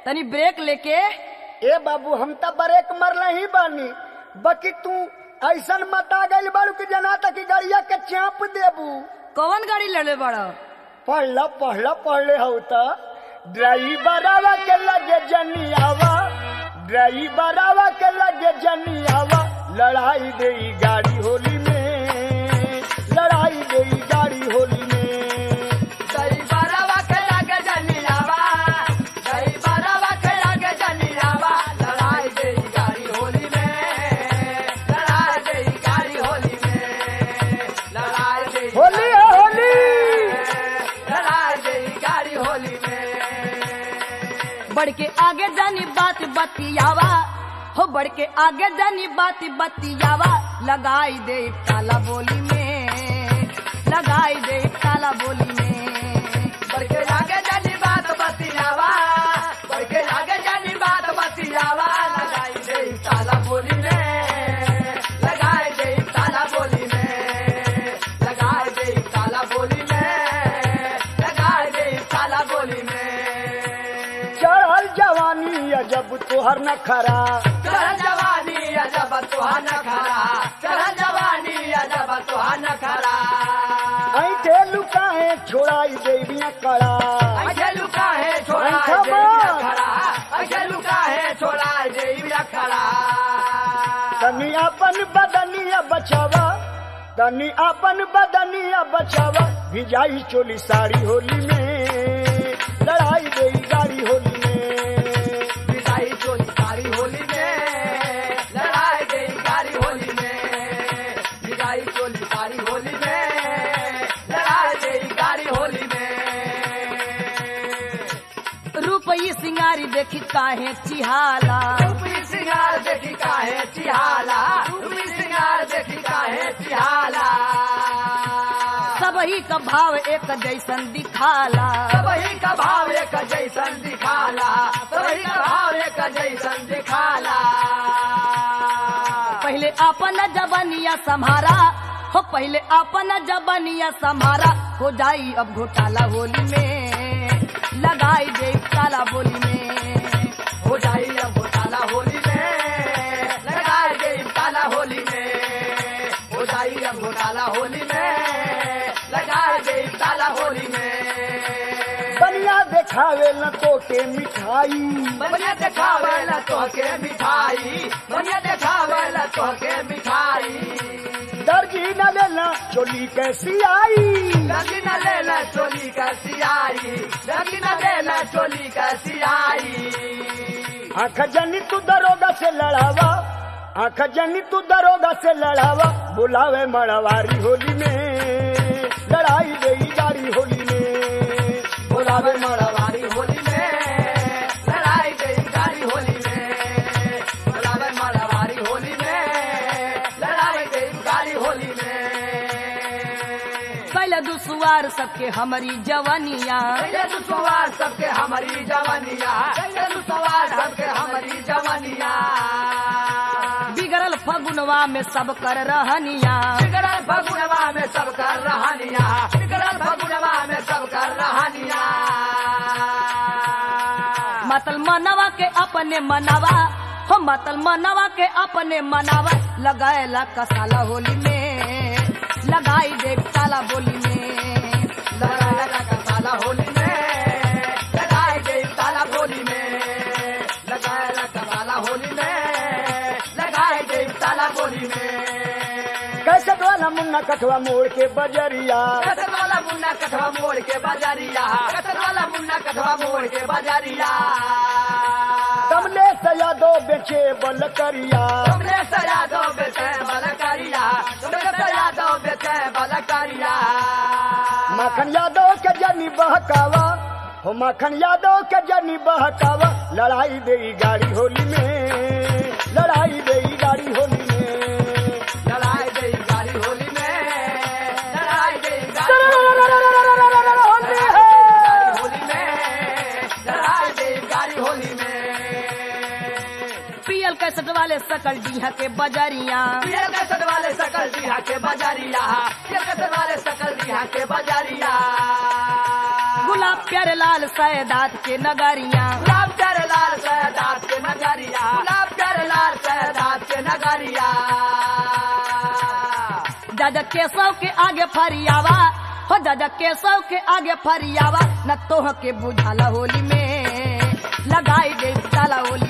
तनी ब्रेक लेके। ए बाबू हम तो ब्रेक मरले ही बानी, बाकी तू ऐसा मता गइल बाड़ू कि जना तक गाड़िया के चाप देबू। कौन गाड़ी लड़े बड़ा? पढ़ले हो तो ड्राइवरवा के लगे जनियावा, ड्राइवरवा के लगे जनियावा, लड़ाई दे गाड़ी होली में, लड़ाई दे गाड़ी होली में। ड्राइवरवा के लगे जनियावा, ड्राइवरवा के लगे जनियावा, लड़ाई दे गाड़ी होली में, लड़ाई दे गाड़ी होली में, लड़ाई दे होली है होली, लड़ाई दे गाड़ी होली में। बढ़ के आगे जानी बात बतियावा हो, बढ़ के आगे जानी बात बतियावा, लगाई दे काला बोली में, लगाई दे काला बोली में। बढ़ के आगे जानी बात बतियावा, बढ़ के आगे जानी बात बतियावा, लगाई दे काला बोली में, लगाई दे काला बोली में, लगाई दे काला बोली में, लगाई दे काला बोली में। चढ़ल जवानी अजब तोहर न खरा, चढ़ जवानी अजब तुहा न खरा, चढ़ जवानी अजब तुहा न खरा। ऐठे लुकाए छोड़ाई देवियां कड़ा, ऐसे लुका है छोड़ा देविया खरा, ऐसे लुका है छोड़ा देविया खरा। तनी अपन बदनिया बचावा, तनी अपन बदनिया बचावा, भिजाई चोली साड़ी होली में, लड़ाई दे गाड़ी होली में। बिदाई चोली सारी होली में, लड़ाई दे गाड़ी होली में, बिदाई चोली सारी होली में, लड़ाई दे गाड़ी होली में। रूपई सिंगारी देखी काहे चिहाला, रूपी सिंगार देखी काहे चिहाला, रूपी सिंगार देखी काहे चिहाला। सबही का भाव एक जैसन दिखाला, सबही का भाव एक जैसन दिखाला, सबही का भाव एक जैसन दिखाला। पहले अपन जबनिया संभारा हो, पहले अपन जबनिया संभारा, हो जाई अब घोटाला होली में, लगाई दे काला बोली में। हो जाई अब घोटाला होली में, लगाई दे काला होली में। हो जाई अब घोटाला होली में, लगाई दे काला होली में। बनिया देखावे न तो के मिठाई, बनिया देखावे ला तोहके मिठाई, बनिया देखावे ला तोहके मिठाई। दर्जी न लेना चोली कैसी आई, रंगी न लेना चोली का सियाई, रंगी न लेना चोली का सियाई। आँख जनी तू दरोगा से लड़ावा, आँख जनी तू दरोगा से लड़ावा, बुलावे मड़वारी होली में, लड़ाई दे गाड़ी होली में। बुलावे मड़वारी होली में, लड़ाई दे गाड़ी होली में, बुलावे मड़वारी होली में, लड़ाई दे गाड़ी होली में। कैले दुसवार सबके हमारी जवानिया, कैले दुसवार सबके हमारी जवानिया, कैले दुसवार सबके हमारी जवानिया। बिगड़ल फगुनवा में सब कर रहनिया, बिगड़ल फगुनवा में सब कर रहनिया, बिगड़ल फगुनवा में सब कर रहनिया। मतल मनवा के अपने मनावा हो, मतल मनवा के अपने मनावा, लगाएला कसाला होली में, लगाई दे काला बोली में। लगाएला कसाला होली में, लगाई दे काला बोली में, लगाएला कसाला होली में, लगाई दे काला बोली में। कैसे वाला मुन्ना कठवा मोड़ के बजरिया, कतर वाला मुन्ना कठवा मोड़ के बाजारिया, कतर वाला मुन्ना कठवा मोड़ के बाजारिया। कमले सया दो बेचे बल करिया, तुमने सया दो बेचे बलकारिया, तुमने सया दो बेचे बलकारिया। माखन यादव के जनी बहकावा हो, माखन यादव के जनी बहकावा, लड़ाई दे गाड़ी होली में, लड़ाई दे गाड़ी होली में। लड़ाई दे गाड़ी होली में, लड़ाई दे होली है होली में, लड़ाई दे गाड़ी होली में। पियल कैसेट वाले सकल डीहा के बजारिया, पियल कैसेट वाले सकल डीहा के बजारिया, पियल कैसेट वाले सकल डीहा के बजारिया। गुलाब प्यारे लाल सैदात के नगरिया, गुलाब प्यारे लाल सैदात के नगरिया, गुलाब प्यारे लाल सैदात के नगरिया। दादा केशव के आगे फरियावा हो, दादा केशव के आगे फरियावा, न तोह के बुझाला होली में लगाई दे ताला होली